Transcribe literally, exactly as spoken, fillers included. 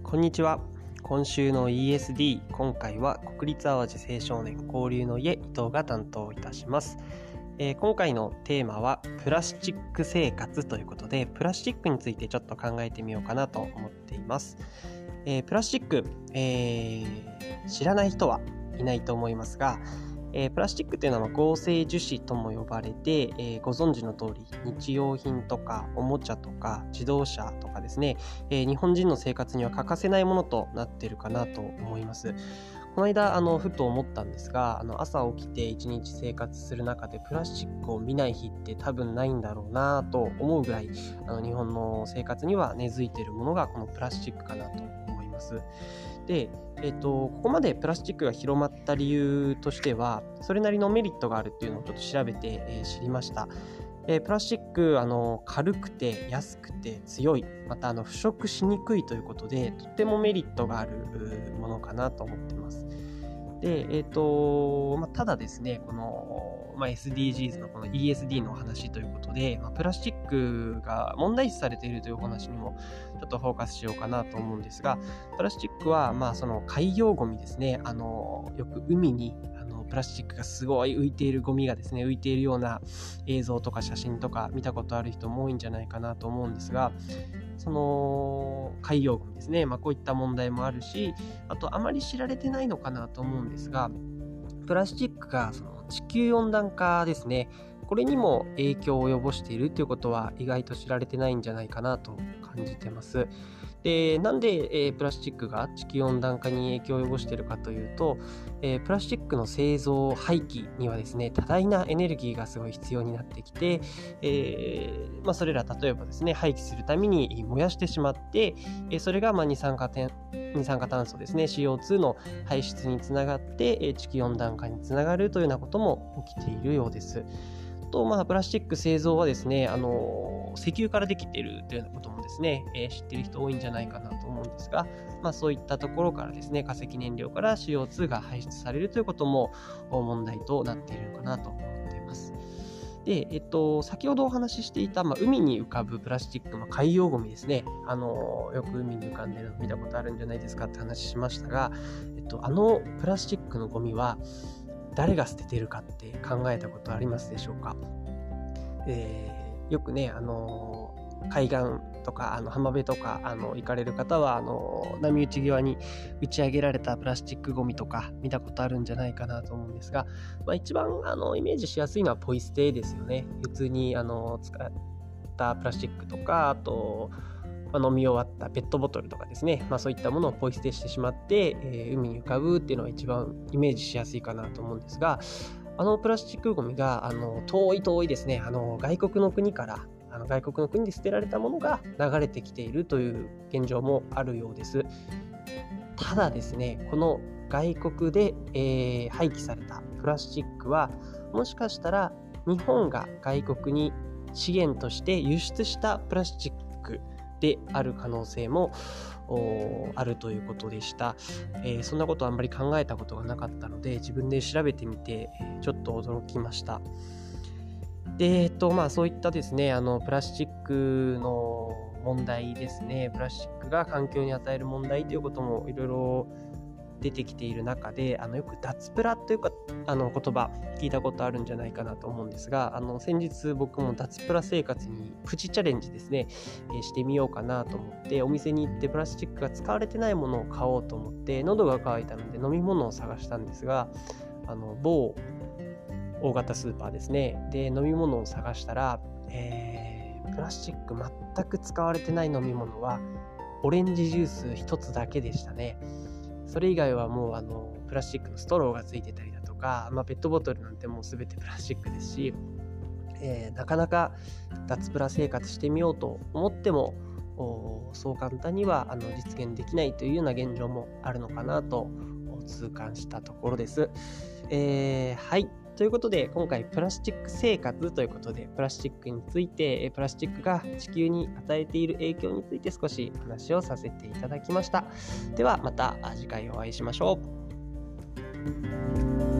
こんにちは。今週の イーエスディー、今回は国立淡路青少年交流の家伊藤が担当いたします。えー、今回のテーマはプラスチック生活ということで、プラスチックについてちょっと考えてみようかなと思っています。えー、プラスチック、えー、知らない人はいないと思いますが、えー、プラスチックというのは合成樹脂とも呼ばれて、えー、ご存知の通り日用品とかおもちゃとか自動車とかですね、えー、日本人の生活には欠かせないものとなっているかなと思います。この間あのふと思ったんですが、あの朝起きて一日生活する中でプラスチックを見ない日って多分ないんだろうなと思うぐらい、あの日本の生活には根付いているものがこのプラスチックかなと思います。で、えーと、ここまでプラスチックが広まった理由としては、それなりのメリットがあるっていうのをちょっと調べて、えー、知りました。えー、プラスチックあの軽くて安くて強い、またあの腐食しにくいということで、とってもメリットがあるものかなと思っています。で、えーとまあ、ただですね、この、まあ、エスディージーズ のこの イーエスディー のお話ということで、まあ、プラスチックが問題視されているというお話にもちょっとフォーカスしようかなと思うんですが、プラスチックは、まあ、その海洋ゴミですね、あのよく海にあのプラスチックがすごい浮いているゴミがですね浮いているような映像とか写真とか見たことある人も多いんじゃないかなと思うんですが、その海洋ゴミですね、まあ、こういった問題もあるし、あとあまり知られてないのかなと思うんですが、プラスチックがその地球温暖化ですね、これにも影響を及ぼしているということは意外と知られてないんじゃないかなと感じてます。で、なんで、えー、プラスチックが地球温暖化に影響を及ぼしているかというと、えー、プラスチックの製造廃棄にはですね、多大なエネルギーがすごい必要になってきて、えーまあ、それら例えばですね、廃棄するために燃やしてしまって、えー、それがまあ二酸化炭二酸化炭素ですね、シーオーツー の排出につながって、えー、地球温暖化につながるというようなことも起きているようです。と、まあ、プラスチック製造はですね、あの石油からできているというようなこともですね、えー、知っている人多いんじゃないかなと思うんですが、まあ、そういったところからですね、化石燃料から シーオーツー が排出されるということも問題となっているのかなと思っています。で、えっと、先ほどお話ししていた、まあ、海に浮かぶプラスチック、まあ、海洋ゴミですね、あのよく海に浮かんでるの見たことあるんじゃないですかって話しましたが、えっと、あのプラスチックのゴミは誰が捨ててるかって考えたことありますでしょうか。えー、よくね、あの海岸とかあの浜辺とかあの行かれる方はあの波打ち際に打ち上げられたプラスチックゴミとか見たことあるんじゃないかなと思うんですが、まあ、一番あのイメージしやすいのはポイ捨てですよね。普通にあの使ったプラスチックとか、あとまあ、飲み終わったペットボトルとかですね、まあ、そういったものをポイ捨てしてしまって、えー、海に浮かぶっていうのが一番イメージしやすいかなと思うんですが、あのプラスチックゴミがあの遠い遠いですね、あの外国の国からあの外国の国で捨てられたものが流れてきているという現状もあるようです。ただですね、この外国で、えー、廃棄されたプラスチックはもしかしたら日本が外国に資源として輸出したプラスチックである可能性もあるということでした。えー、そんなことはあんまり考えたことがなかったので、自分で調べてみてちょっと驚きました。で、えっとまあ、そういったですね、あのプラスチックの問題ですね、プラスチックが環境に与える問題ということもいろいろ出てきている中で、あのよく脱プラというかあの言葉聞いたことあるんじゃないかなと思うんですが、あの先日僕も脱プラ生活にプチチャレンジですね、えー、してみようかなと思ってお店に行ってプラスチックが使われてないものを買おうと思って喉が渇いたので飲み物を探したんですが、あの某大型スーパーですねで飲み物を探したら、えー、プラスチック全く使われてない飲み物はオレンジジュース一つだけでしたね。それ以外はもうあのプラスチックのストローがついてたりだとか、まあ、ペットボトルなんてもう全てプラスチックですし、えー、なかなか脱プラ生活してみようと思ってもそう簡単にはあの実現できないというような現状もあるのかなと痛感したところです。えー、はいということで、今回プラスチック生活ということで、プラスチックについて、プラスチックが地球に与えている影響について少し話をさせていただきました。ではまた次回お会いしましょう。